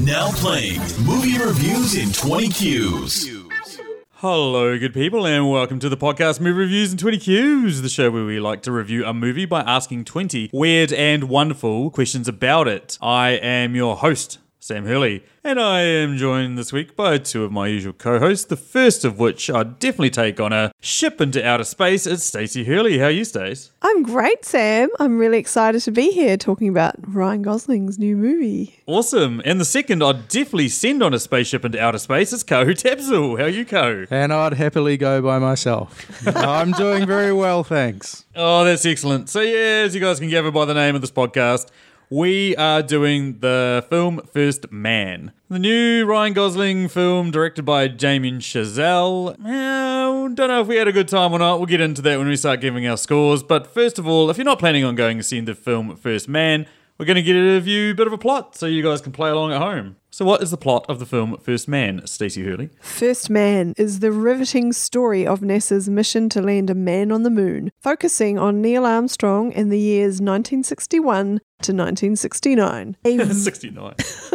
Now playing movie reviews in 20 Qs. Hello, good people, and welcome to the podcast Movie Reviews in 20 Qs, the show where we like to review a movie by asking 20 weird and wonderful questions about it. I am your host, Sam Hurley, and I am joined this week by two of my usual co-hosts, the first of which I'd definitely take on a ship into outer space. It's Stacey Hurley. How are you, Stace? I'm great, Sam. I'm really excited to be here talking about Ryan Gosling's new movie. Awesome. And the second I'd definitely send on a spaceship into outer space is Kohu Tapsel. How are you, Kohu? And I'd happily go by myself. I'm doing very well, thanks. Oh, that's excellent. So yeah, as you guys can gather by the name of this podcast, we are doing the film First Man. The new Ryan Gosling film directed by Damien Chazelle. Don't know if we had a good time or not. We'll get into that when we start giving our scores. But first of all, if you're not planning on going to see the film First Man, we're going to give you a bit of a plot so you guys can play along at home. So what is the plot of the film First Man, Stacey Hurley? First Man is the riveting story of NASA's mission to land a man on the moon, focusing on Neil Armstrong in the years 1961 to 1969. 69.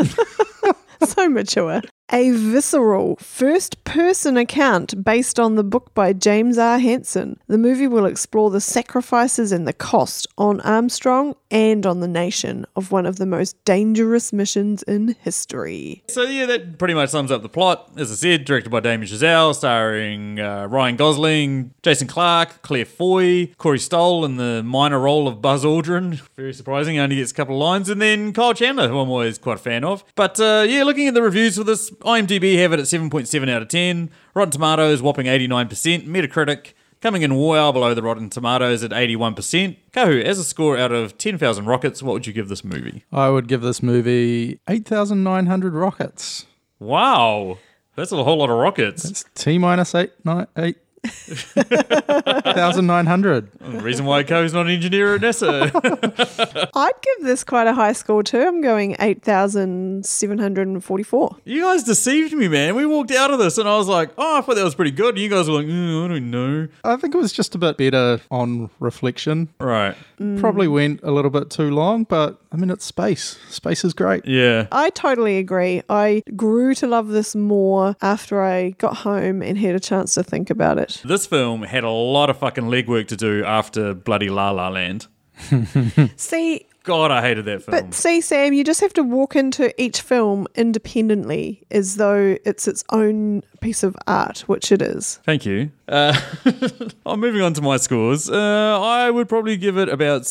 So mature. A visceral first-person account based on the book by James R. Hansen. The movie will explore the sacrifices and the cost on Armstrong and on the nation of one of the most dangerous missions in history. So yeah, that pretty much sums up the plot. As I said, directed by Damien Chazelle, starring Ryan Gosling, Jason Clarke, Claire Foy, Corey Stoll in the minor role of Buzz Aldrin. Very surprising, only gets a couple of lines. And then Kyle Chandler, who I'm always quite a fan of. But yeah, looking at the reviews for this, IMDb have it at 7.7 out of 10. Rotten Tomatoes, whopping 89%. Metacritic, coming in well below the Rotten Tomatoes at 81%. Kohu, as a score out of 10,000 rockets, what would you give this movie? I would give this movie 8,900 rockets. Wow, that's a whole lot of rockets. It's T-minus 8,900. The reason why Kohu's not an engineer at NASA. I'd give this quite a high score too. I'm going 8,744. You guys deceived me, man. We walked out of this and I was like, oh, I thought that was pretty good. And you guys were like, I don't know. I think it was just a bit better on reflection. Right. Probably went a little bit too long, but I mean, it's space. Space is great. Yeah. I totally agree. I grew to love this more after I got home and had a chance to think about it. This film had a lot of fucking legwork to do after bloody La La Land. See, God, I hated that film. but see, Sam, you just have to walk into each film independently as though it's its own piece of art, which it is. Thank you. I'm moving on to my scores. I would probably give it about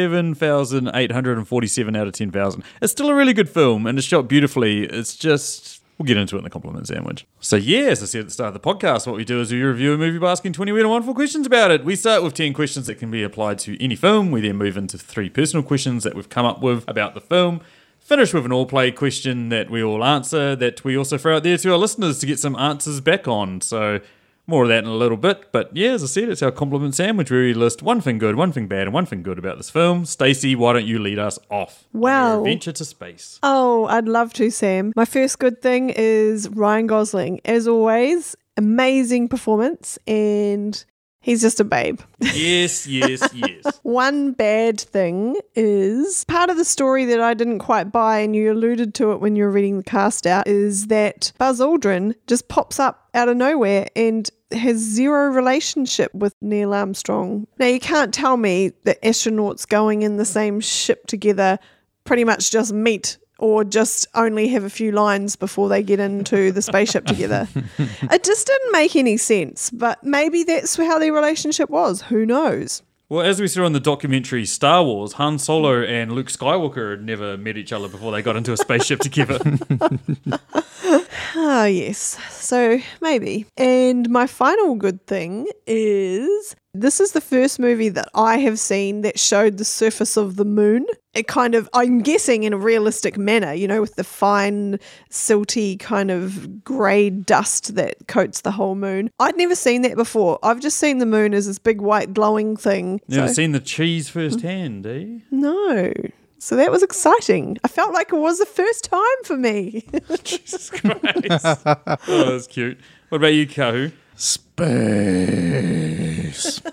7,847 out of 10,000. It's still a really good film and it's shot beautifully. It's just... We'll get into it in the compliment sandwich. So yeah, as I said at the start of the podcast, what we do is we review a movie by asking 20 weird and wonderful questions about it. We start with 10 questions that can be applied to any film. We then move into 3 personal questions that we've come up with about the film. Finish with an all-play question that we all answer that we also throw out there to our listeners to get some answers back on. So more of that in a little bit. But yeah, as I said, it's our compliment sandwich where we list one thing good, one thing bad, and one thing good about this film. Stacey, why don't you lead us off on Well- your adventure to space? Oh, I'd love to, Sam. My first good thing is Ryan Gosling. As always, amazing performance, and he's just a babe. Yes, yes, yes. One bad thing is part of the story that I didn't quite buy, and you alluded to it when you were reading the cast out, is that Buzz Aldrin just pops up out of nowhere and has zero relationship with Neil Armstrong. Now, you can't tell me that astronauts going in the same ship together pretty much just meet or just only have a few lines before they get into the spaceship together. It just didn't make any sense, but maybe that's how their relationship was. Who knows? Well, as we saw in the documentary Star Wars, Han Solo and Luke Skywalker had never met each other before they got into a spaceship together. Ah, yes. So maybe. And my final good thing is this is the first movie that I have seen that showed the surface of the moon. It kind of, I'm guessing in a realistic manner, you know, with the fine, silty kind of grey dust that coats the whole moon. I'd never seen that before. I've just seen the moon as this big white glowing thing. Never seen the cheese firsthand, eh? No. So that was exciting. I felt like it was the first time for me. Jesus Christ. Oh, that's cute. What about you, Kohu? Space.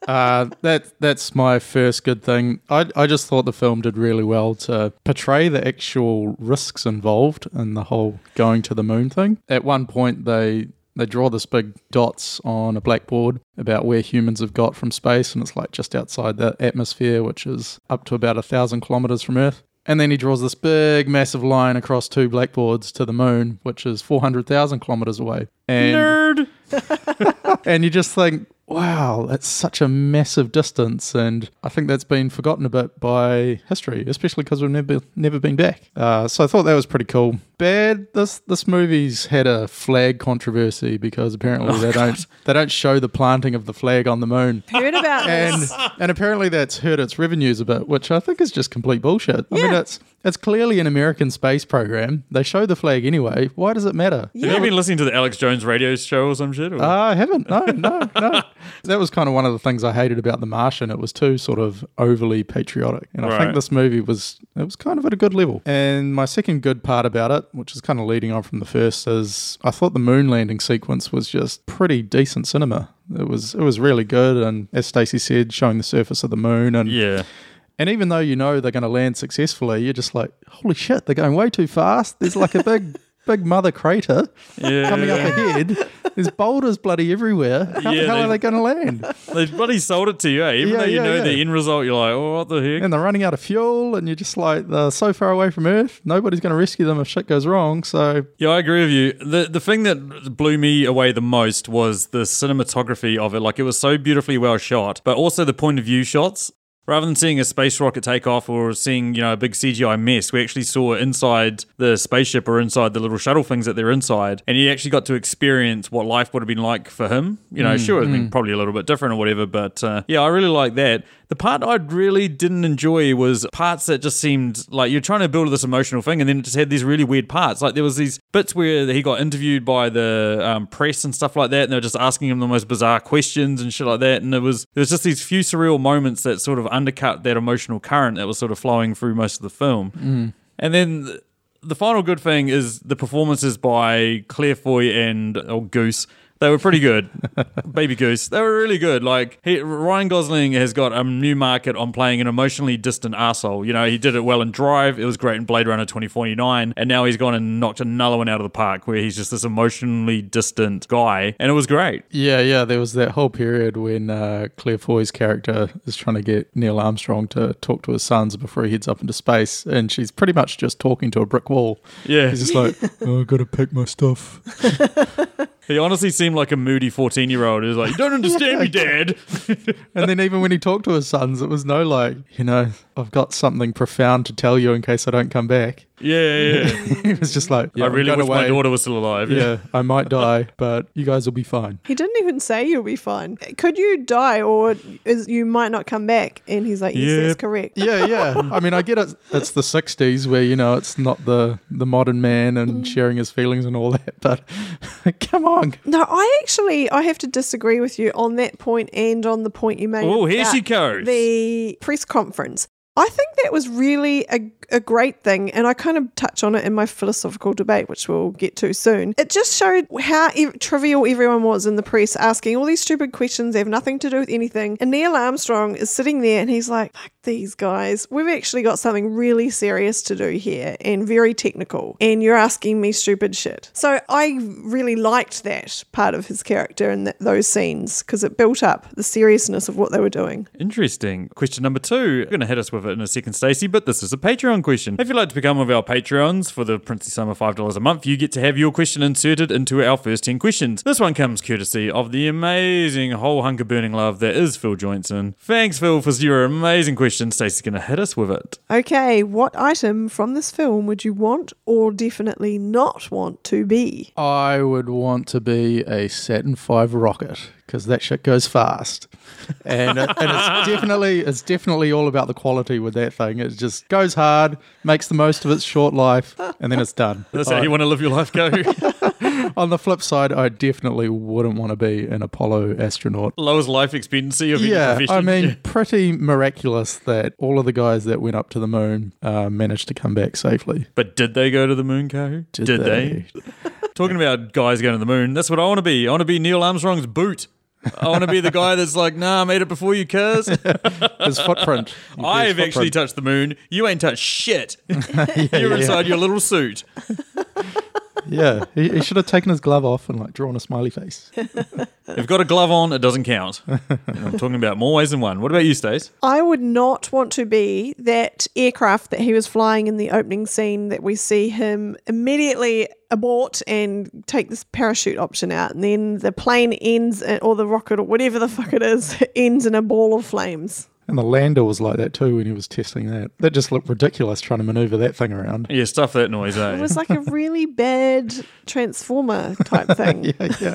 That's my first good thing. I just thought the film did really well to portray the actual risks involved in the whole going to the moon thing. At one point, they draw this big dots on a blackboard about where humans have got from space, and it's like just outside the atmosphere, which is up to about 1,000 kilometers from Earth. And then he draws this big, massive line across 2 blackboards to the moon, which is 400,000 kilometers away. And, Nerd! and you just think, wow, that's such a massive distance. And I think that's been forgotten a bit by history, especially because we've never been back. So I thought that was pretty cool. Bad, this movie's had a flag controversy because apparently they don't show the planting of the flag on the moon. Heard about this. And apparently that's hurt its revenues a bit, which I think is just complete bullshit. I mean, it's clearly an American space program. They show the flag anyway. Why does it matter? Have you been listening to the Alex Jones radio show or some shit? Or? I haven't. No. That was kind of one of the things I hated about The Martian. It was too sort of overly patriotic. And I think this movie was kind of at a good level. And my second good part about it, which is kind of leading on from the first, is I thought the moon landing sequence was just pretty decent cinema. It was really good. And as Stacey said, showing the surface of the moon. And Yeah. And even though you know they're going to land successfully, you're just like, holy shit, they're going way too fast. There's like a big mother crater coming up ahead. There's boulders bloody everywhere. How the hell are they going to land? They bloody sold it to you, eh? Even though you know the end result, you're like, oh, what the heck? And they're running out of fuel, and you're just like, they're so far away from Earth, nobody's going to rescue them if shit goes wrong. So Yeah, I agree with you. The thing that blew me away the most was the cinematography of it. Like, it was so beautifully well shot, but also the point of view shots. Rather than seeing a space rocket take off or seeing, a big CGI mess, we actually saw inside the spaceship or inside the little shuttle things that they're inside. And you actually got to experience what life would have been like for him. Sure, it's been probably a little bit different or whatever, but I really like that. The part I really didn't enjoy was parts that just seemed like you're trying to build this emotional thing, and then it just had these really weird parts. Like there was these bits where he got interviewed by the press and stuff like that, and they were just asking him the most bizarre questions and shit like that. And there was just these few surreal moments that sort of undercut that emotional current that was sort of flowing through most of the film. And then the final good thing is the performances by Claire Foy and Goose. They were pretty good. Baby Goose. They were really good. Like, Ryan Gosling has got a new market on playing an emotionally distant arsehole. He did it well in Drive. It was great in Blade Runner 2049. And now he's gone and knocked another one out of the park where he's just this emotionally distant guy. And it was great. Yeah. There was that whole period when Claire Foy's character is trying to get Neil Armstrong to talk to his sons before he heads up into space. And she's pretty much just talking to a brick wall. Yeah. He's just like, oh, I've got to pack my stuff. He honestly seemed like a moody 14-year-old who's like, you don't understand me, Dad. And then even when he talked to his sons, it was no like, I've got something profound to tell you in case I don't come back. Yeah. He was just like, I really wish my daughter was still alive. Yeah, I might die, but you guys will be fine. He didn't even say you'll be fine. Could you die or you might not come back? And he's like, yes, that's correct. Yeah. I mean, I get it. It's the 60s where, it's not the modern man and sharing his feelings and all that, but come on. No, I have to disagree with you on that point and on the point you made. Oh, here about she goes. The press conference. I think that was really a great thing, and I kind of touch on it in my philosophical debate, which we'll get to soon. It just showed how trivial everyone was in the press, asking all these stupid questions that have nothing to do with anything. And Neil Armstrong is sitting there and he's like, fuck these guys. We've actually got something really serious to do here and very technical, and you're asking me stupid shit. So I really liked that part of his character and those scenes because it built up the seriousness of what they were doing. Interesting. Question number 2. You're going to hit us with it in a second, Stacey, but this is a Patreon question. If you'd like to become one of our Patreons for the princely sum of $5 a month, you get to have your question inserted into our first 10 questions. This one comes courtesy of the amazing whole hunk of burning love that is Phil Joinson. Thanks, Phil, for your amazing question. Stacey's going to hit us with it. Okay, what item from this film would you want or definitely not want to be? I would want to be a Saturn V rocket because that shit goes fast. And it's definitely all about the quality with that thing. It just goes hard, makes the most of its short life, and then it's done. That's how you want to live your life, go. On the flip side, I definitely wouldn't want to be an Apollo astronaut. Lowest life expectancy of any profession. I mean, pretty miraculous that all of the guys that went up to the moon managed to come back safely. But did they go to the moon, Ko? Did they? Talking about guys going to the moon, that's what I want to be. I want to be Neil Armstrong's boot. I want to be the guy that's like, nah, I made it before you, cuz. His footprint. I've actually touched the moon. You ain't touched shit. You're inside your little suit. Yeah, he should have taken his glove off and like drawn a smiley face. If you've got a glove on, it doesn't count. And I'm talking about more ways than one. What about you, Stace? I would not want to be that aircraft that he was flying in the opening scene that we see him immediately abort and take this parachute option out, and then the plane ends, or the rocket or whatever the fuck it is, ends in a ball of flames. And the lander was like that too when he was testing that. That just looked ridiculous trying to maneuver that thing around. Yeah, stuff that noise, eh? It was like a really bad Transformer type thing. Yeah.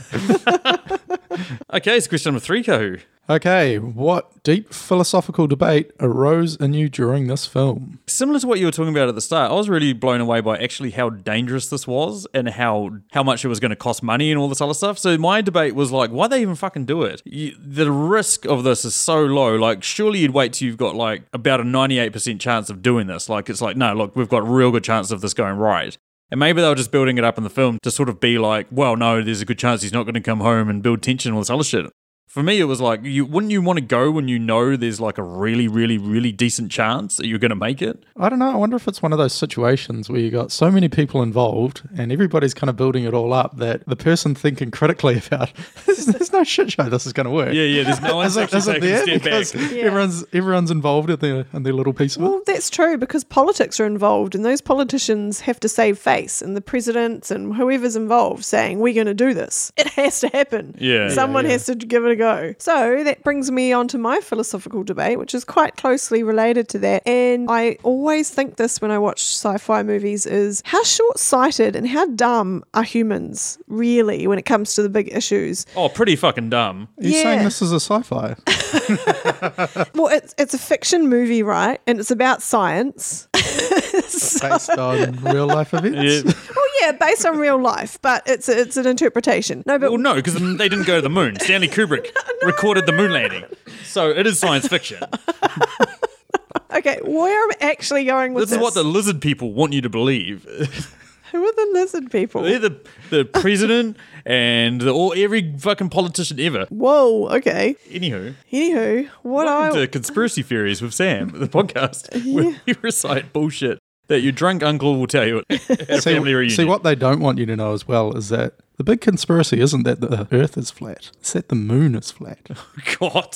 Okay, so question number 3, Kahu. Okay, what deep philosophical debate arose in you during this film? Similar to what you were talking about at the start, I was really blown away by actually how dangerous this was and how much it was going to cost money and all this other stuff. So my debate was like, why they even fucking do it? The risk of this is so low. Like, surely you'd wait till you've got like about a 98% chance of doing this. Like, it's like, no, look, we've got a real good chance of this going right. And maybe they were just building it up in the film to sort of be like, well, no, there's a good chance he's not going to come home and build tension and all this other shit. For me, it was like, wouldn't you want to go when you know there's like a really, really, really decent chance that you're going to make it? I don't know. I wonder if it's one of those situations where you got so many people involved and everybody's kind of building it all up that the person thinking critically about there's no shit show this is going to work. Yeah. There's no one's actually taking a step because back. everyone's involved in their little piece of it. Well, that's true because politics are involved and those politicians have to save face, and the presidents and whoever's involved saying, we're going to do this. It has to happen. Yeah. Someone has to give it a go. So that brings me on to my philosophical debate, which is quite closely related to that. And I always think this when I watch sci-fi movies is how short-sighted and how dumb are humans really when it comes to the big issues. Oh, pretty fucking dumb. Are you saying this is a sci-fi? Well, it's a fiction movie, right? And it's about science. Based on real life events? Yeah. Well, yeah, based on real life, but it's an interpretation. No, but Well, no, because they didn't go to the moon. Stanley Kubrick recorded the moon landing. So it is science fiction. okay, where I'm actually going with This is what the lizard people want you to believe. Who are the lizard people? They're the president and every fucking politician ever. Whoa, okay. Anywho, What welcome I to Conspiracy Theories with Sam, the podcast where we recite bullshit that your drunk uncle will tell you at a family reunion. See, what they don't want you to know as well is that the big conspiracy isn't that the Earth is flat. It's that the moon is flat. God.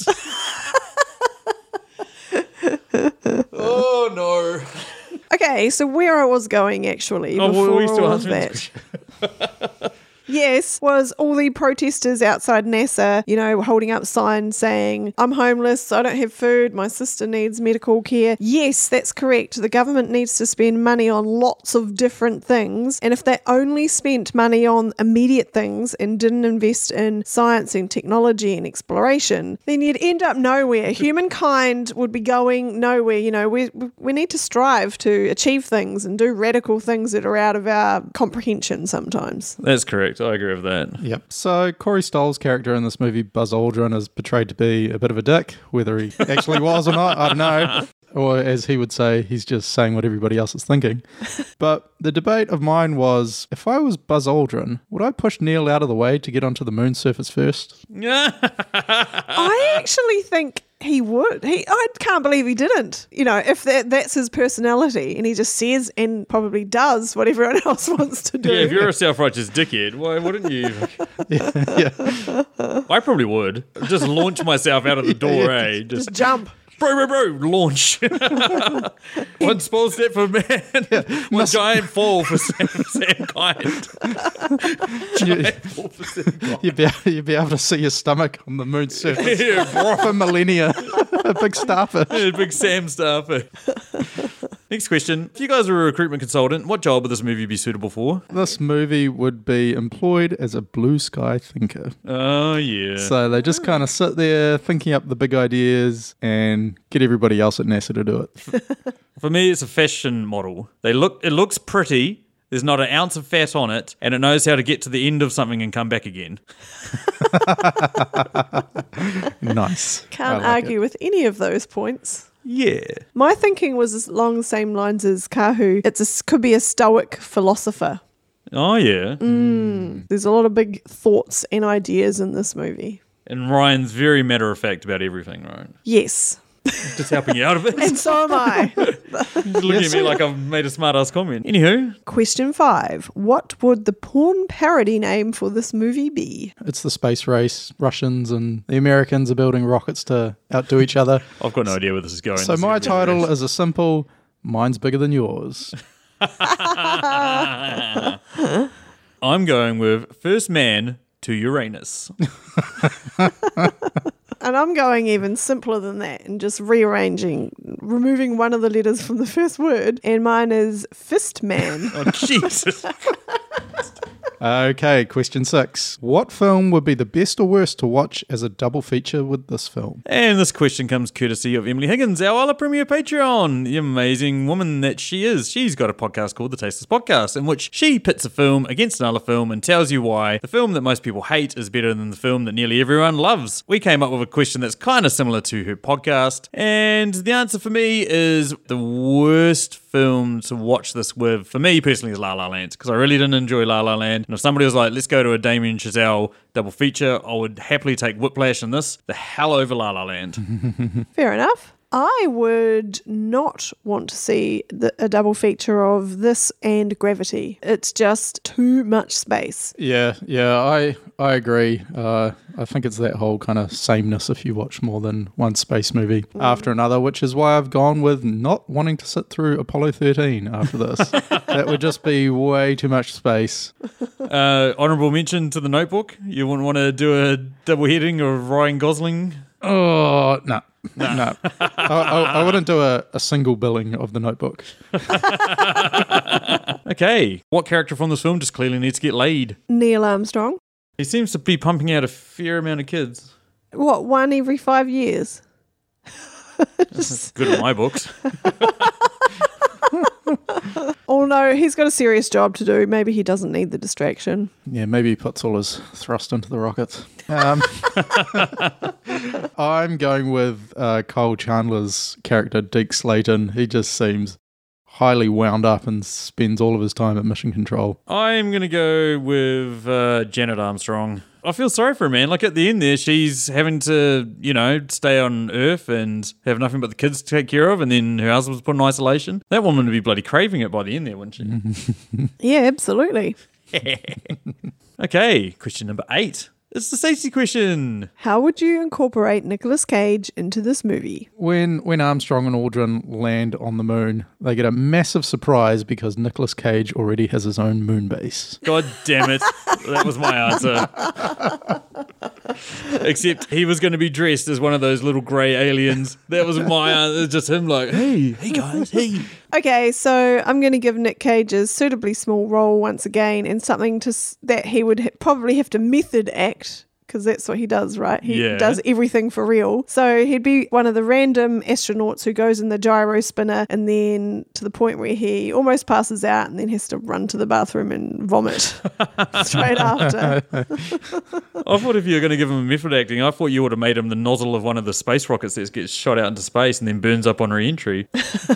Oh, no. Okay, so where I was going actually Oh, before were we still all of answering this that. Yes, was all the protesters outside NASA, holding up signs saying, I'm homeless, I don't have food, my sister needs medical care. Yes, that's correct. The government needs to spend money on lots of different things. And if they only spent money on immediate things and didn't invest in science and technology and exploration, then you'd end up nowhere. Humankind would be going nowhere. We need to strive to achieve things and do radical things that are out of our comprehension sometimes. That's correct. I agree with that. Yep. So Corey Stoll's character in this movie, Buzz Aldrin, is portrayed to be a bit of a dick. Whether he actually was or not, I don't know. Or as he would say, he's just saying what everybody else is thinking. But the debate of mine was, if I was Buzz Aldrin, would I push Neil out of the way to get onto the moon surface first? I actually think he would. I can't believe he didn't. If that's his personality and he just says and probably does what everyone else wants to do. Yeah, if you're a self-righteous dickhead, why wouldn't you? Yeah. I probably would. Just launch myself out of the door, just jump. Bro, launch. One small step for man, one giant fall for mankind. You'd be able to see your stomach on the moon's surface Yeah, for millennia. A big starfish. big Sam Starfish. Next question. If you guys were a recruitment consultant, what job would this movie be suitable for? This movie would be employed as a blue sky thinker. Oh, yeah. So they just kind of sit there thinking up the big ideas and get everybody else at NASA to do it. For me, it's a fashion model. It looks pretty. There's not an ounce of fat on it, and it knows how to get to the end of something and come back again. Nice. Can't argue with any of those points. Yeah. My thinking was along the same lines as Kahu. Could be a stoic philosopher. Oh, yeah. There's a lot of big thoughts and ideas in this movie. And Ryan's very matter of fact about everything, right? Yes. Just helping you out of it. And so am I. He's looking at me like I've made a smart-ass comment. Anywho, Question 5. What would the porn parody name for this movie be? It's the space race. Russians and the Americans are building rockets to outdo each other. I've got no idea where this is going. So This my is really title weird. is a simple, mine's bigger than yours. I'm going with First Man to Uranus. And I'm going even simpler than that and just rearranging, removing one of the letters from the first word. And mine is Fist Man. Oh, Jesus. Okay, question 6. What film would be the best or worst to watch as a double feature with this film? And this question comes courtesy of Emily Higgins, our other Premier Patreon, the amazing woman that she is. She's got a podcast called The Tasteless Podcast, in which she pits a film against another film and tells you why the film that most people hate is better than the film that nearly everyone loves. We came up with a question that's kind of similar to her podcast, and the answer for me is the worst film to watch this with, for me personally, is La La Land, because I really didn't enjoy La La Land. And if somebody was like, let's go to a Damien Chazelle double feature, I would happily take Whiplash and this the hell over La La Land. Fair enough. I would not want to see a double feature of this and Gravity. It's just too much space. Yeah, I agree. I think it's that whole kind of sameness if you watch more than one space movie after another, which is why I've gone with not wanting to sit through Apollo 13 after this. That would just be way too much space. Honourable mention to The Notebook. You wouldn't want to do a double heading of Ryan Gosling. Oh, no. I wouldn't do a single billing of The Notebook. Okay, what character from this film just clearly needs to get laid? Neil Armstrong. He seems to be pumping out a fair amount of kids. What, one every 5 years? That's good in my books. Oh no, he's got a serious job to do. Maybe he doesn't need the distraction. Yeah, maybe he puts all his thrust into the rockets. I'm going with Kyle Chandler's character, Deke Slayton. He just seems highly wound up and spends all of his time at Mission Control. I'm going to go with Janet Armstrong. I feel sorry for her, man. Like at the end there, she's having to, stay on Earth and have nothing but the kids to take care of, and then her husband's put in isolation. That woman would be bloody craving it by the end there, wouldn't she? Yeah, absolutely. Okay, question number 8. It's the Stacey question. How would you incorporate Nicolas Cage into this movie? When Armstrong and Aldrin land on the moon, they get a massive surprise because Nicolas Cage already has his own moon base. God damn it. That was my answer. Except he was going to be dressed as one of those little grey aliens. That was my answer. Just him like, hey guys, hey. Okay, so I'm going to give Nick Cage a suitably small role once again, and something that he would probably have to method act, because that's what he does, right? He does everything for real. So he'd be one of the random astronauts who goes in the gyro spinner, and then to the point where he almost passes out and then has to run to the bathroom and vomit straight after. I thought if you were going to give him a method acting, I thought you would have made him the nozzle of one of the space rockets that gets shot out into space and then burns up on re-entry.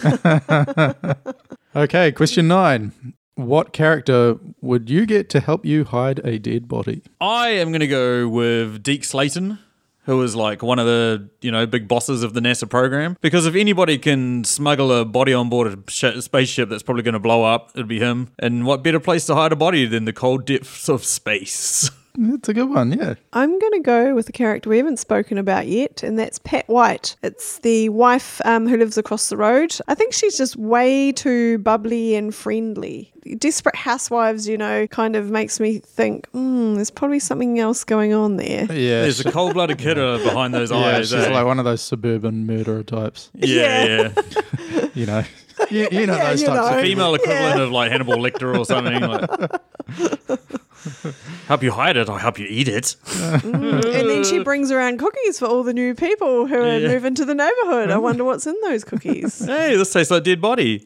Okay, question 9. What character would you get to help you hide a dead body? I am going to go with Deke Slayton, who is like one of the, big bosses of the NASA program. Because if anybody can smuggle a body on board a spaceship that's probably going to blow up, it'd be him. And what better place to hide a body than the cold depths of space? That's a good one, yeah. I'm going to go with a character we haven't spoken about yet, and that's Pat White. It's the wife who lives across the road. I think she's just way too bubbly and friendly. Desperate Housewives, kind of makes me think, there's probably something else going on there. Yeah. There's a cold-blooded killer behind those eyes. She's like one of those suburban murderer types. Yeah. You know those types of Female equivalent of like Hannibal Lecter or something. Like, help you hide it, I'll help you eat it. And then she brings around cookies for all the new people who are moving to the neighborhood. I wonder what's in those cookies. Hey, this tastes like dead body.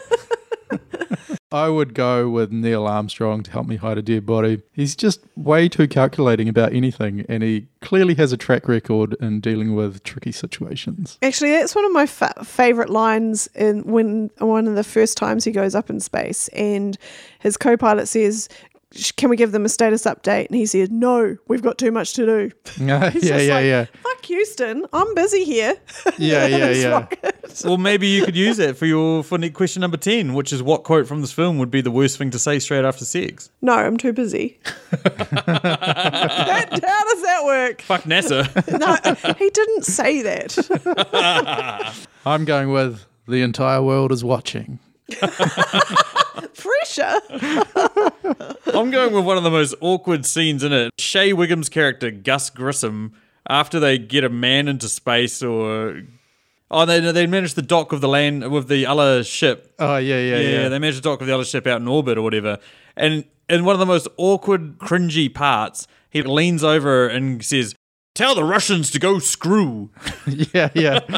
I would go with Neil Armstrong to help me hide a dead body. He's just way too calculating about anything, and he clearly has a track record in dealing with tricky situations. Actually, that's one of my favorite lines when one of the first times he goes up in space, and his co-pilot says, can we give them a status update? And he said, no, we've got too much to do. Yeah, He's just yeah. Fuck Houston, I'm busy here. Yeah. Well, maybe you could use that for question number 10, which is what quote from this film would be the worst thing to say straight after sex? No, I'm too busy. How does that work? Fuck NASA. No, he didn't say that. I'm going with the entire world is watching. Pressure. I'm going with one of the most awkward scenes in it. Shea Wiggum's character, Gus Grissom, after they get a man into space they managed to dock with the other ship. Oh, yeah. They managed to dock with the other ship out in orbit or whatever. And in one of the most awkward, cringy parts, he leans over and says, "Tell the Russians to go screw." Yeah.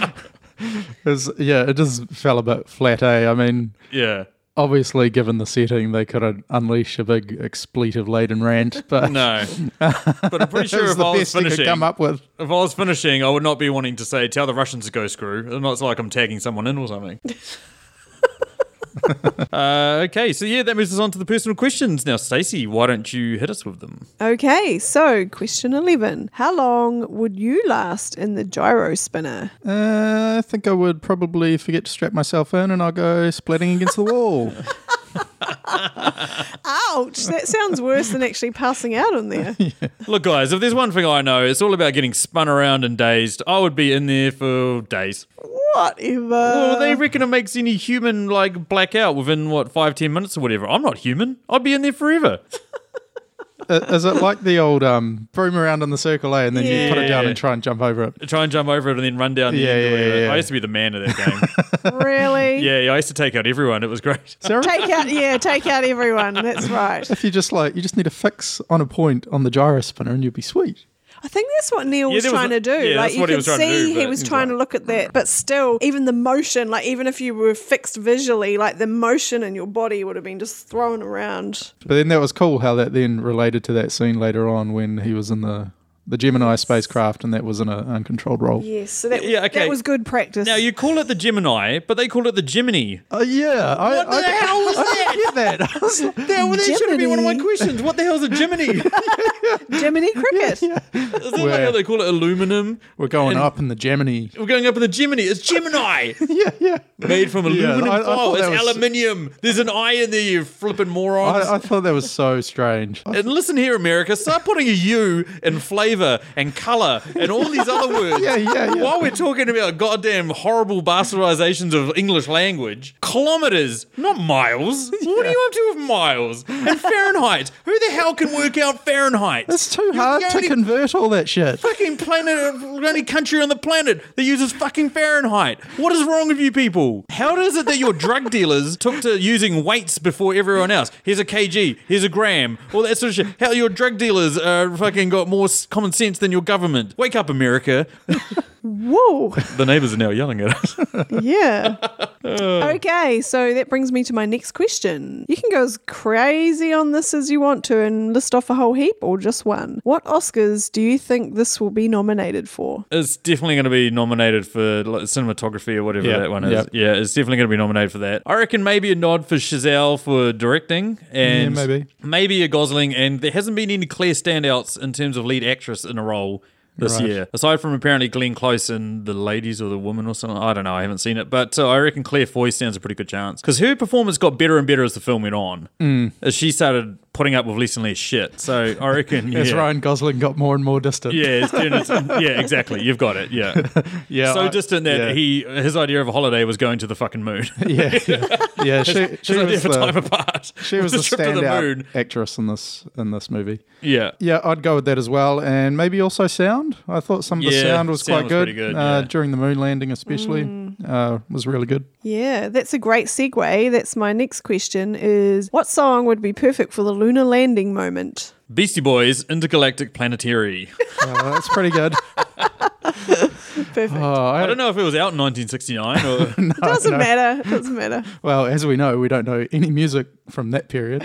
It just fell a bit flat, I mean, Yeah. obviously, given the setting, they could have unleashed a big expletive-laden rant, but No. But I'm pretty sure was if the I was best he could finishing, come up with. I would not be wanting to say, "Tell the Russians to go screw." It's not like I'm tagging someone in or something. Okay, so that moves us on to the personal questions. Now, Stacey, why don't you hit us with them? Okay, so question 11. How long would you last in the gyro spinner? I think I would probably forget to strap myself in and I'll go splatting against the wall. Ouch, that sounds worse than actually passing out on there. Look, guys, if there's one thing I know, it's all about getting spun around and dazed. I would be in there for days. Whatever. Well, they reckon it makes any human black out within 5-10 minutes or whatever. I'm not human. I'd be in there forever. Is it like the old broom around in the circle, and then you put it down and try and jump over it? Try and jump over it and then run down the end or whatever. Yeah. I used to be the man of that game. Really? Yeah, I used to take out everyone. It was great. Sarah? Take out everyone. That's right. If you just you just need to fix on a point on the gyro spinner and you'll be sweet. I think that's what Neil was trying to do. Yeah, that's what he was trying to do, he was trying to look at that, but still, even the motion, even if you were fixed visually, the motion in your body would have been just thrown around. But then that was cool how that then related to that scene later on when he was in the Gemini spacecraft and that was in an uncontrolled roll. Yes, so that was good practice. Now, you call it the Gemini, but they call it the Jiminy. Yeah. What the hell was that? I get that. That should have been one of my questions. What the hell is a Jiminy? Jiminy Cricket. Is that how they call it aluminum? We're going up in the Gemini. We're going up in the Gemini. It's Gemini. Yeah. Made from aluminum I foil. It's that was- aluminium. There's an I in there, you flipping morons. I thought that was so strange. And listen here, America, start putting a U in flavour and colour and all these other words. Yeah. While we're talking about goddamn horrible bastardizations of English language, kilometres, not miles. What are you up to with miles? And Fahrenheit. Who the hell can work out Fahrenheit? It's too hard to convert all that shit. Fucking planet, only country on the planet that uses fucking Fahrenheit. What is wrong with you people? How is it that your drug dealers took to using weights before everyone else? Here's a kg, here's a gram, all that sort of shit. How your drug dealers fucking got more common sense than your government. Wake up, America. Whoa. The neighbours are now yelling at us. Yeah. Okay, so that brings me to my next question. You can go as crazy on this as you want to and list off a whole heap or just one. What Oscars do you think this will be nominated for? It's definitely going to be nominated for cinematography or whatever that one is. Yep. Yeah, it's definitely going to be nominated for that. I reckon maybe a nod for Chazelle for directing and maybe a Gosling, and there hasn't been any clear standouts in terms of lead actress in a role this year. Aside from apparently Glenn Close and The Ladies or The Woman or something. I don't know. I haven't seen it. But I reckon Claire Foy stands a pretty good chance. Because her performance got better and better as the film went on. As she started putting up with less and less shit. So I reckon, As Ryan Gosling got more and more distant. Yeah, exactly. You've got it. Yeah. So distant that his idea of a holiday was going to the fucking moon. Yeah. She was time apart. She was the trip to the standout moon. actress in this movie. Yeah. Yeah, I'd go with that as well, and maybe also sound. I thought some of the sound was quite good, pretty good, during the moon landing, especially. Was really good. Yeah, that's a great segue. That's my next question is, what song would be perfect for the lunar landing moment? Beastie Boys, Intergalactic Planetary. That's pretty good. Perfect. I don't know if it was out in 1969 or... Doesn't matter. It doesn't matter. Well, as we know, we don't know any music from that period.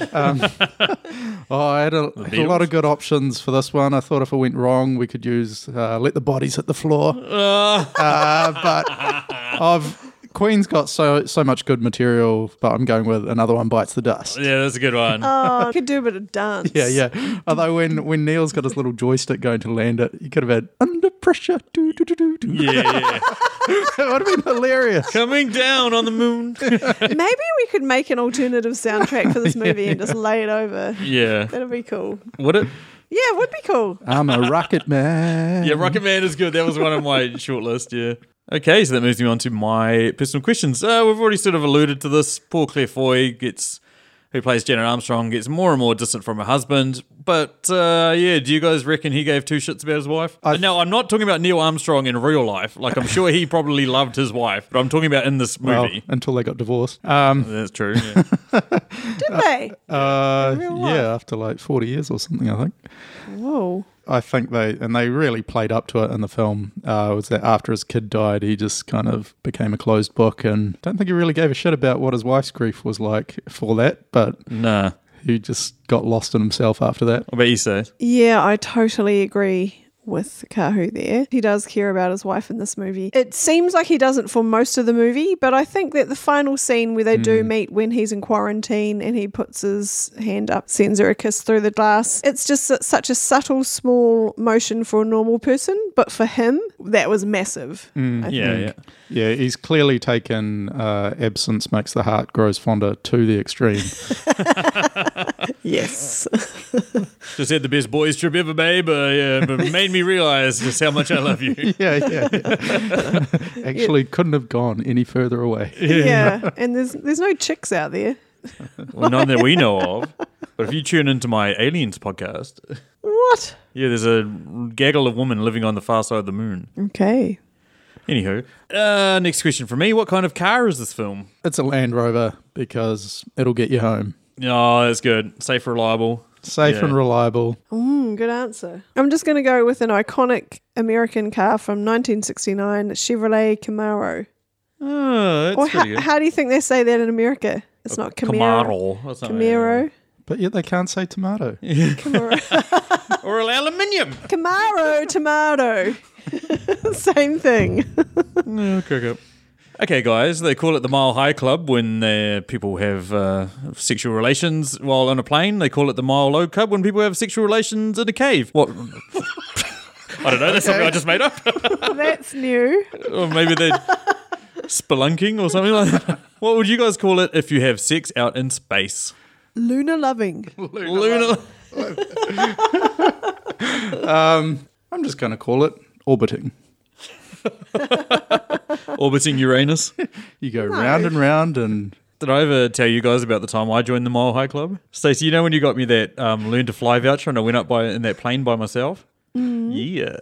I had a lot of good options for this one. I thought if it went wrong, we could use Let the Bodies Hit the Floor. But I've Queen's got so much good material, but I'm going with Another One Bites the Dust. Yeah, that's a good one. Oh, could do a bit of dance. Yeah. Although when Neil's got his little joystick going to land it, you could have had Under Pressure. Do, do, do, do, do. Yeah. That would have been hilarious. Coming down on the moon. Maybe we could make an alternative soundtrack for this movie and just lay it over. Yeah. That'd be cool. Would it? Yeah, it would be cool. I'm a rocket man. Yeah, Rocket Man is good. That was one of my short list, yeah. Okay, so that moves me on to my personal questions. We've already sort of alluded to this. Poor Claire Foy who plays Janet Armstrong, gets more and more distant from her husband. But, do you guys reckon he gave two shits about his wife? Now, I'm not talking about Neil Armstrong in real life. Like, I'm sure he probably loved his wife, but I'm talking about in this Well, movie. until they got divorced. That's true, yeah. Did they? Real life? Yeah, after like 40 years or something, I think. Whoa. I think they really played up to it in the film. Was that after his kid died, he just kind of became a closed book, and don't think he really gave a shit about what his wife's grief was like for that, but Nah. he just got lost in himself after that. What about you, Stacey? Yeah, I totally agree with Kahu there. He does care about his wife in this movie. It seems like he doesn't for most of the movie, but I think that the final scene where they do meet when he's in quarantine and he puts his hand up, sends her a kiss through the glass, it's just such a subtle, small motion for a normal person, but for him, that was massive. I think. Yeah, he's clearly taken absence makes the heart grows fonder to the extreme. Yes. Just had the best boys trip ever, babe. But made me realize just how much I love you. Yeah. Actually, couldn't have gone any further away. Yeah. And there's no chicks out there. Well, none that we know of. But if you tune into my Aliens podcast, What? yeah, there's a gaggle of women living on the far side of the moon. Okay. Anywho, next question from me. What kind of car is this film? It's a Land Rover because it'll get you home. Oh, that's good. Safe, reliable. Safe Yeah. and reliable. Good answer. I'm just going to go with an iconic American car from 1969, Chevrolet Camaro. Oh, that's Or pretty good. how do you think they say that in America? It's not Camaro. Camaro. Or something. Camaro. But yet they can't say tomato. Camaro. Or aluminium. Camaro tomato. Same thing. Okay, guys, they call it the Mile High Club when people have sexual relations while on a plane. They call it the Mile Low Club when people have sexual relations in a cave. What? I don't know. That's something I just made up. That's new. Or maybe they're spelunking or something like that. What would you guys call it if you have sex out in space? Lunar loving. Lunar. I'm just going to call it orbiting. Orbiting Uranus. You go round and round and... Did I ever tell you guys about the time I joined the Mile High Club? Stacey, you know when you got me that learn to fly voucher and I went up in that plane by myself? Yeah.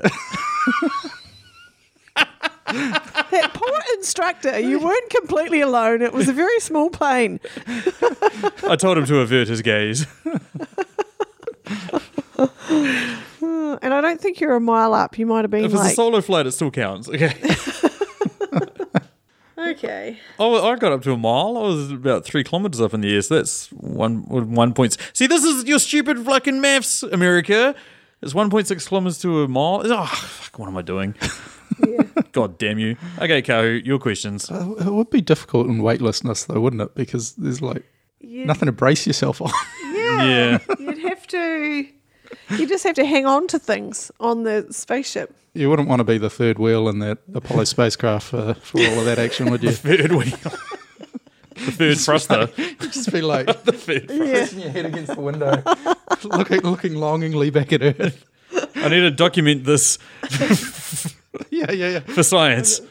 That poor instructor. You weren't completely alone. It was a very small plane. I told him to avert his gaze. And I don't think you're a mile up. You might have been If it's a like... solo flight, it still counts. Okay. Okay. I got up to a mile. I was about 3 kilometers up in the air. So that's 1 point. See, this is your stupid fucking maths, America. It's 1.6 kilometers to a mile. Oh, fuck, what am I doing? Yeah. God damn you. Okay, Kahu, your questions. It would be difficult in weightlessness though, wouldn't it? Because there's like nothing to brace yourself on. Yeah. You'd have to... You just have to hang on to things on the spaceship. You wouldn't want to be the third wheel in that Apollo spacecraft for all of that action, would you? Third wheel. The third thruster. You'd just be like The third thruster. Yeah. pressing your head against the window, looking longingly back at Earth. I need to document this Yeah. for science.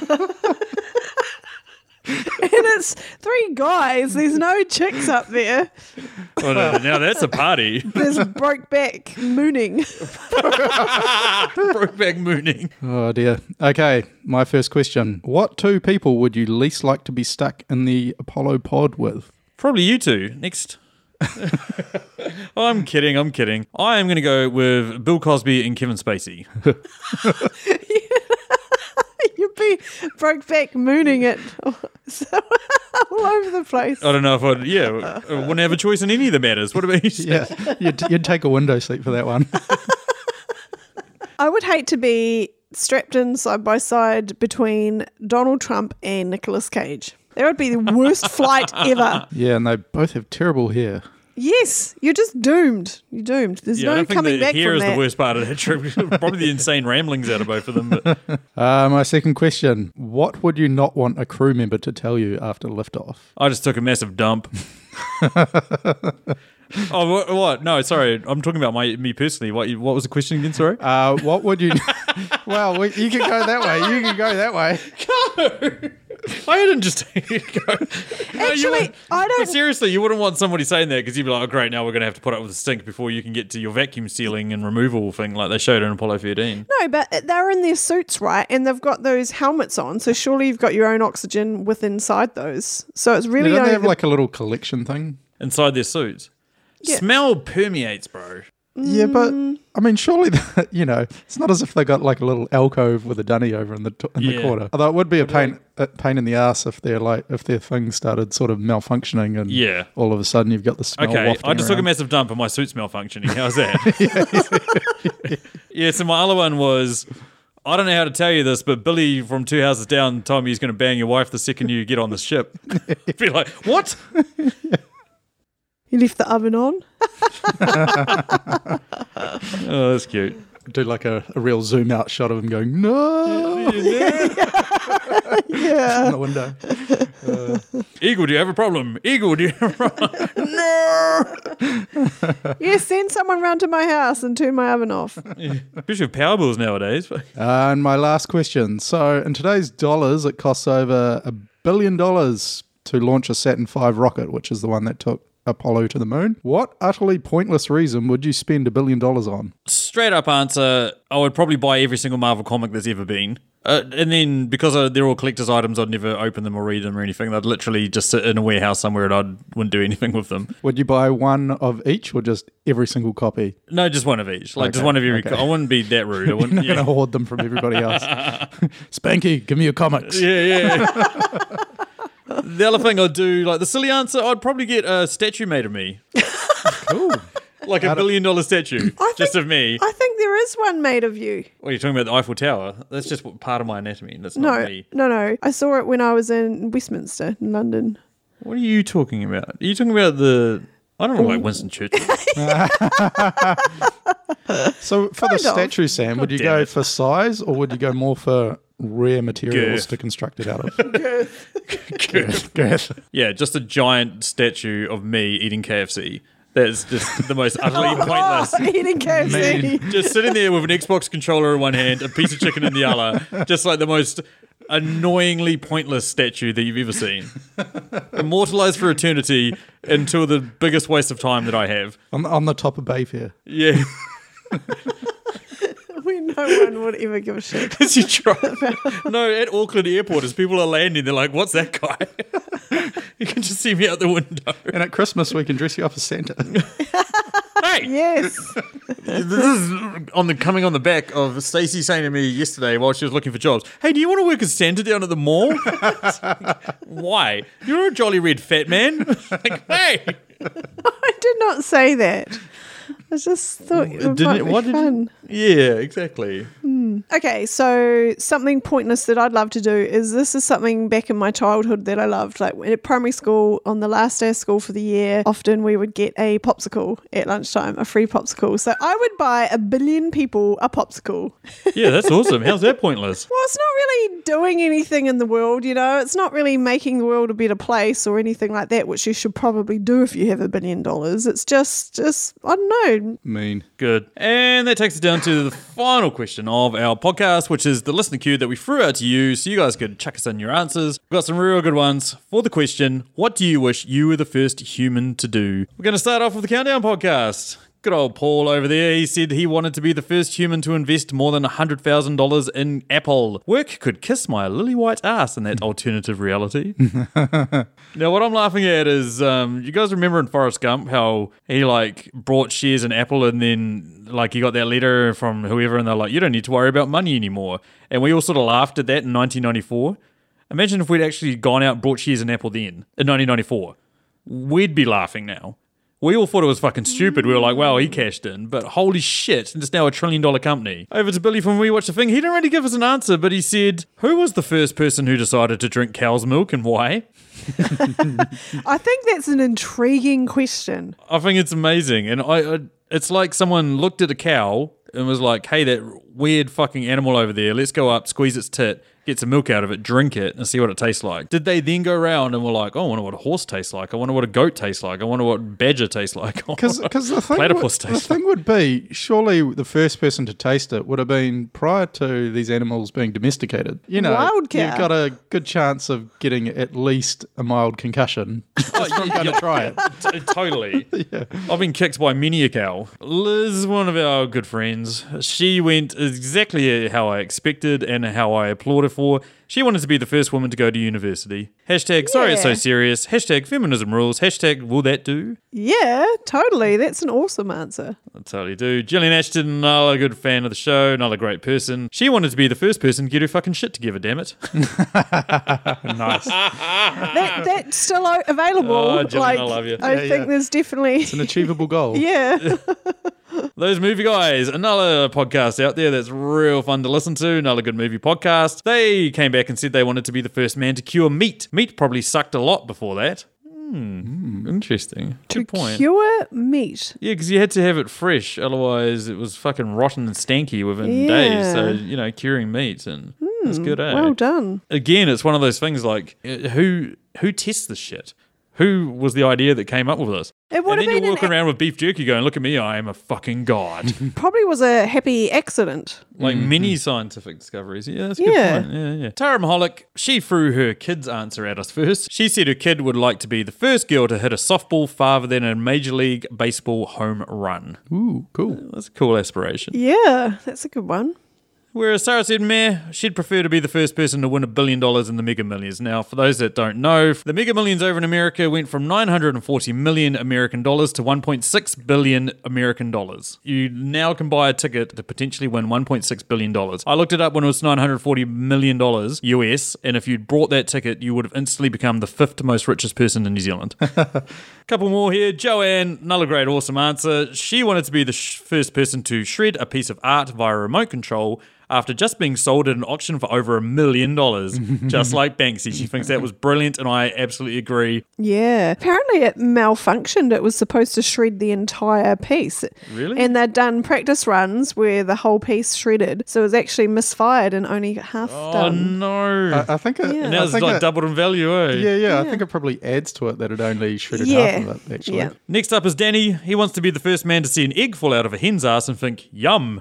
And it's 3 guys. There's no chicks up there. Oh, no, now that's a party. There's Brokeback mooning. Brokeback mooning. Oh dear. Okay, my first question. What 2 people would you least like to be stuck in the Apollo pod with? Probably you two. Next. I'm kidding. I am going to go with Bill Cosby and Kevin Spacey. You'd be Brokeback mooning it all over the place. I don't know if I wouldn't have a choice in any of the matters. What about you? Yeah, you'd take a window seat for that one. I would hate to be strapped in side by side between Donald Trump and Nicolas Cage. That would be the worst flight ever. Yeah, and they both have terrible hair. Yes, you're just doomed. You're doomed. There's I no don't think coming the back hair from is that. the worst part of that trip. Probably the insane ramblings out of both of them. But My second question, what would you not want a crew member to tell you after liftoff? I just took a massive dump. Oh, what? No, sorry. I'm talking about me personally. What was the question again? Sorry. What would you... Well, you can go that way. You can go that way. I didn't just go. Actually, I don't- But seriously, you wouldn't want somebody saying that because you'd be like, "Oh, great! Now we're going to have to put up with the stink before you can get to your vacuum sealing and removal thing, like they showed in Apollo 13." No, but they're in their suits, right? And they've got those helmets on. So surely you've got your own oxygen inside those. So it's really Don't only they have the- like a little collection thing? Inside their suits. Yeah. Smell permeates, bro. Yeah, but I mean, surely it's not as if they got like a little alcove with a dunny over in the Yeah. corner. Although it would be a pain in the ass if their thing started sort of malfunctioning and Yeah. all of a sudden you've got the smell. Okay, wafting I just took a around. massive dump and my suit's malfunctioning. How's that? Yeah, so my other one was, I don't know how to tell you this, but Billy from Two Houses Down told me he's going to bang your wife the second you get on the ship. Be like, what? You left the oven on. Oh, that's cute. Do like a real zoom out shot of him going no Yeah. in the window. Eagle, do you have a problem? Eagle, do you have a problem? Yeah, send someone round to my house and turn my oven off. Especially with power bills nowadays. And my last question. So in today's dollars, it costs over $1 billion to launch a Saturn V rocket, which is the one that took Apollo to the moon. What utterly pointless reason would you spend $1 billion on? Straight up answer, I would probably buy every single Marvel comic there's ever been. And then because they're all collector's items, I'd never open them or read them or anything. I'd literally just sit in a warehouse somewhere and I wouldn't do anything with them. Would you buy one of each or just every single copy? No, just one of each. Like just Okay, one of every. okay. I wouldn't be that rude. I wouldn't. You're Yeah. going to hoard them from everybody else. Spanky, give me your comics. Yeah. The other thing I'd do, like the silly answer, I'd probably get a statue made of me. Cool. Like $1 billion statue, just of me. I think there is one made of you. What are you talking about? The Eiffel Tower? That's just part of my anatomy. That's not No, me. no. I saw it when I was in Westminster, in London. What are you talking about? Are you talking about the... I don't know, like Winston Churchill. So for the Kind of. statue, Sam, would you damn go it. for size or would you go more for rare materials Girth. to construct it out of? Girth. Yeah, just a giant statue of me eating KFC. That's just the most utterly pointless. Oh, eating KFC. Just sitting there with an Xbox controller in one hand, a piece of chicken in the other. Just like the most annoyingly pointless statue that you've ever seen. Immortalized for eternity until the biggest waste of time that I have. On the top of Bayfair. Yeah. When no one would ever give a shit. As you try. No, at Auckland Airport, as people are landing, they're like, what's that guy? You can just see me out the window. And at Christmas, we can dress you up as Santa. Hey! Yes. This is coming on the back of Stacey saying to me yesterday while she was looking for jobs, hey, do you want to work as Santa down at the mall? Why? You're a jolly red fat man. Like, hey! I did not say that. I just thought it might be fun. Yeah, exactly. Okay, so something pointless that I'd love to do is something back in my childhood that I loved. Like at primary school, on the last day of school for the year, often we would get a popsicle at lunchtime, a free popsicle. So I would buy 1 billion people a popsicle. Yeah, that's awesome. How's that pointless? Well, it's not really doing anything in the world, you know. It's not really making the world a better place or anything like that, which you should probably do if you have $1 billion. It's just I don't know. Mean. Good. And that takes us down to the final question of our podcast, which is the listener queue that we threw out to you so you guys could chuck us in your answers. We've got some real good ones for the question, what do you wish you were the first human to do? We're going to start off with the Countdown podcast. Good old Paul over there. He said he wanted to be the first human to invest more than $100,000 in Apple. Work could kiss my lily white ass in that alternative reality. Now, what I'm laughing at is, you guys remember in Forrest Gump how he brought shares in Apple and then he got that letter from whoever and they're like, you don't need to worry about money anymore. And we all sort of laughed at that in 1994. Imagine if we'd actually gone out and brought shares in Apple then, in 1994. We'd be laughing now. We all thought it was fucking stupid. We were like, wow, he cashed in. But holy shit, it's now $1 trillion company. Over to Billy from We Watch the Thing. He didn't really give us an answer, but he said, who was the first person who decided to drink cow's milk and why? I think that's an intriguing question. I think it's amazing. And it's like someone looked at a cow and was like, hey, that weird fucking animal over there, let's go up, squeeze its tit, get some milk out of it, drink it, and see what it tastes like. Did they then go around and were like, oh, I wonder what a horse tastes like. I wonder what a goat tastes like. I wonder what badger tastes like. Because the Platypus tastes thing would be, surely the first person to taste it would have been prior to these animals being domesticated. You know, Wild cow. you've got a good chance of getting at least a mild concussion. I'm going to try it. Totally. I've been kicked by many a cow. Liz, one of our good friends, she went exactly how I expected and how I applauded for. She wanted to be the first woman to go to university. Hashtag sorry it's so serious. Hashtag feminism rules. Hashtag will that do? Yeah, totally. That's an awesome answer. I totally do. Gillian Ashton, another good fan of the show, another great person. She wanted to be the first person to get her fucking shit together, damn it. Nice. That's still available. Oh, Gillian, I love you. I think there's definitely... It's an achievable goal. Yeah. Those Movie Guys, another podcast out there that's real fun to listen to, another good movie podcast. They came back and said they wanted to be the first man to cure meat. Meat probably sucked a lot before that. Interesting. Good point. Cure meat. Yeah, because you had to have it fresh, otherwise it was fucking rotten and stanky within days. So, you know, curing meat, and that's good, eh? Well done. Again, it's one of those things like, who tests this shit? Who was the idea that came up with this? It would and have then been you're walking around with beef jerky going, look at me, I am a fucking god. probably was a happy accident. Like many scientific discoveries. Yeah, that's a good Yeah. point. Yeah. Tara Mahalik, she threw her kid's answer at us first. She said her kid would like to be the first girl to hit a softball farther than a Major League Baseball home run. Ooh, cool. That's a cool aspiration. Yeah, that's a good one. Whereas Sarah said, meh, she'd prefer to be the first person to win $1 billion in the Mega Millions. Now, for those that don't know, the Mega Millions over in America went from 940 million American dollars to 1.6 billion American dollars. You now can buy a ticket to potentially win $1.6 billion. I looked it up when it was $940 million US, and if you'd bought that ticket, you would have instantly become the 5th most richest person in New Zealand. Couple more here. Joanne, another great, awesome answer. She wanted to be the first person to shred a piece of art via remote control after just being sold at an auction for over $1 million, just like Banksy. She thinks that was brilliant, and I absolutely agree. Yeah. Apparently it malfunctioned. It was supposed to shred the entire piece. Really? And they'd done practice runs where the whole piece shredded. So it was actually misfired and only half Oh, done. no. I think it, Yeah. Now I it's think like it- doubled in value, eh? Yeah, I think it probably adds to it that it only shredded Yeah. half of it, actually. Yeah. Next up is Danny. He wants to be the first man to see an egg fall out of a hen's ass and think, yum.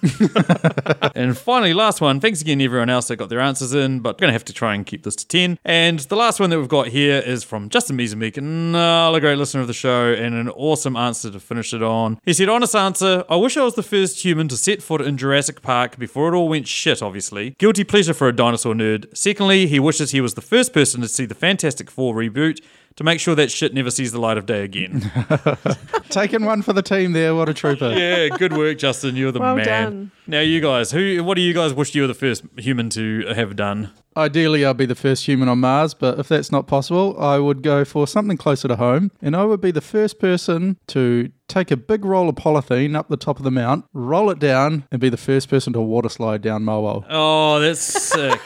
And finally, last one. Thanks again, everyone else that got their answers in, but going to have to try and keep this to 10. And the last one that we've got here is from Justin Miesenbeek, another great listener of the show, and an awesome answer to finish it on. He said, honest answer, I wish I was the first human to set foot in Jurassic Park before it all went shit, obviously. Guilty pleasure for a dinosaur nerd. Secondly, he wishes he was the first person to see the Fantastic Four reboot, to make sure that shit never sees the light of day again. Taking one for the team there. What a trooper. Yeah, good work, Justin. You're the Well man. done. Now, you guys, what do you guys wish you were the first human to have done? Ideally, I'd be the first human on Mars, but if that's not possible, I would go for something closer to home, and I would be the first person to take a big roll of polythene up the top of the mount, roll it down, and be the first person to water slide down Mowal. Oh, that's sick.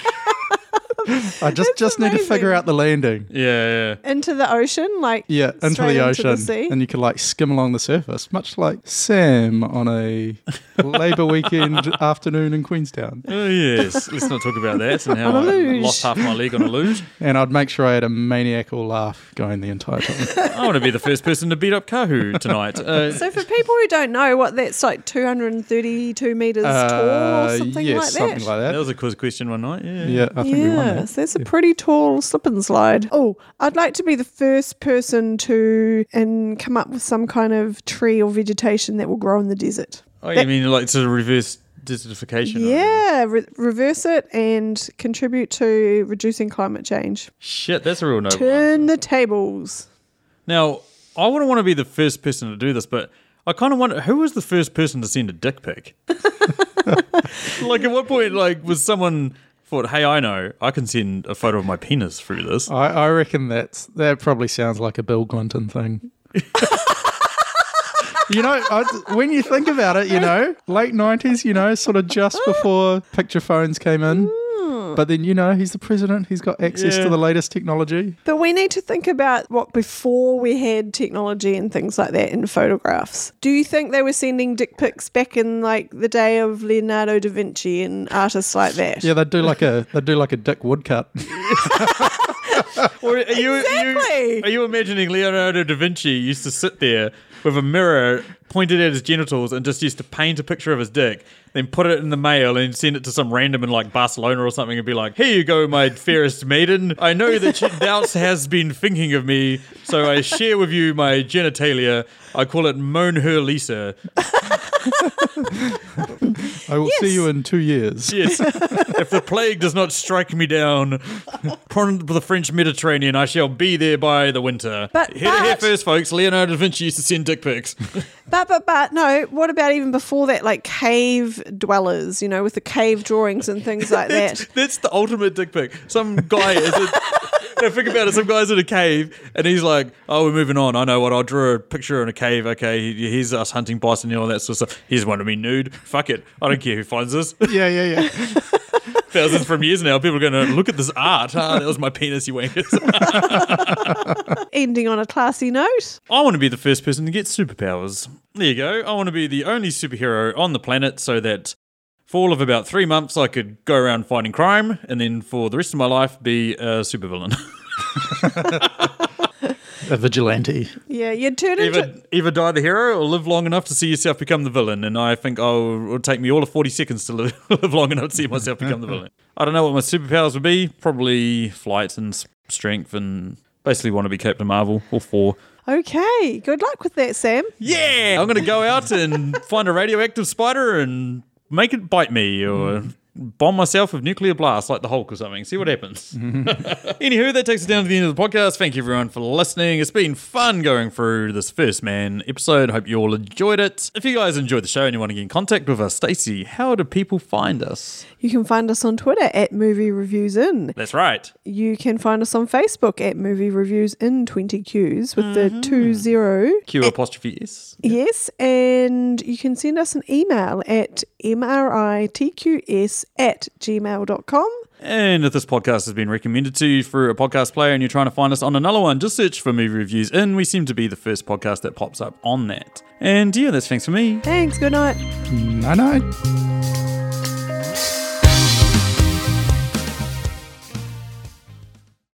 I just need to amazing. figure out the landing. Yeah. Into the ocean, like Yeah, into straight the into ocean, sea. and you could like skim along the surface, much like Sam on a Labour weekend afternoon in Queenstown. Oh, yes. Let's not talk about that and how On a I luge. lost half my leg on a luge. And I'd make sure I had a maniacal laugh going the entire time. I want to be the first person to beat up Kahu tonight. So for people who don't know what that's like 232 meters tall or something yes, like that. something like that that. was a quiz question one night. Yeah. Yeah, I think we won that. Yes, that's a pretty tall slip and slide. Oh, I'd like to be the first person to come up with some kind of tree or vegetation that will grow in the desert. Oh, you mean like sort of reverse desertification? Yeah, reverse it and contribute to reducing climate change. Shit, that's a real no. Turn the tables. Now, I wouldn't want to be the first person to do this, but I kind of wonder, who was the first person to send a dick pic? Like, at what point, like, was someone thought, hey, I know, I can send a photo of my penis through this. I reckon that probably sounds like a Bill Clinton thing. When you think about it, late 90s, sort of just before picture phones came in. But then, he's the president. He's got access to the latest technology. But we need to think about what before we had technology and things like that in photographs. Do you think they were sending dick pics back in like the day of Leonardo da Vinci and artists like that? Yeah, they'd do like a dick woodcut. Or are you imagining Leonardo da Vinci used to sit there with a mirror pointed at his genitals and just used to paint a picture of his dick, then put it in the mail and send it to some random in like Barcelona or something and be like, here you go, my fairest maiden. I know that Doubts has been thinking of me, so I share with you my genitalia. I call it Moan Her Lisa. I will see you in 2 years. Yes. If the plague does not strike me down upon the French Mediterranean, I shall be there by the winter. Here first, folks. Leonardo da Vinci used to send dick pics. But no, what about even before that, like cave dwellers, with the cave drawings and things like that? That's the ultimate dick pic. Some guy think about it, some guy's in a cave and he's like, oh, we're moving on. I know what, I'll draw a picture in a cave. Okay, here's us hunting bison and all that sort of stuff. Here's one of me nude. Fuck it. I don't care who finds this. Yeah. Thousands from years now, people are going to look at this art. That was my penis, you wankers. Ending on a classy note. I want to be the first person to get superpowers. There you go. I want to be the only superhero on the planet so that for all of about 3 months I could go around fighting crime and then for the rest of my life be a supervillain. A vigilante. Yeah, you'd turn into... Either die the hero or live long enough to see yourself become the villain. And I think it would take me all of 40 seconds to live long enough to see myself become the villain. I don't know what my superpowers would be. Probably flight and strength and basically want to be Captain Marvel or Thor. Okay, good luck with that, Sam. Yeah! I'm going to go out and find a radioactive spider and make it bite me or... bomb myself with nuclear blast like the Hulk or something. See what happens. Anywho, that takes us down to the end of the podcast. Thank you everyone for listening. It's been fun going through this First Man episode. Hope you all enjoyed it. If you guys enjoyed the show and you want to get in contact with us, Stacey, how do people find us? You can find us on Twitter at Movie Reviews In. That's right. You can find us on Facebook at Movie Reviews In 20 Qs with the 20. Q''S. Yes, and you can send us an email at mritqs@gmail.com. And if this podcast has been recommended to you through a podcast player and you're trying to find us on another one, just search for Movie Reviews In. We seem to be the first podcast that pops up on that. And yeah, that's thanks for me. Thanks, good night. Night-night.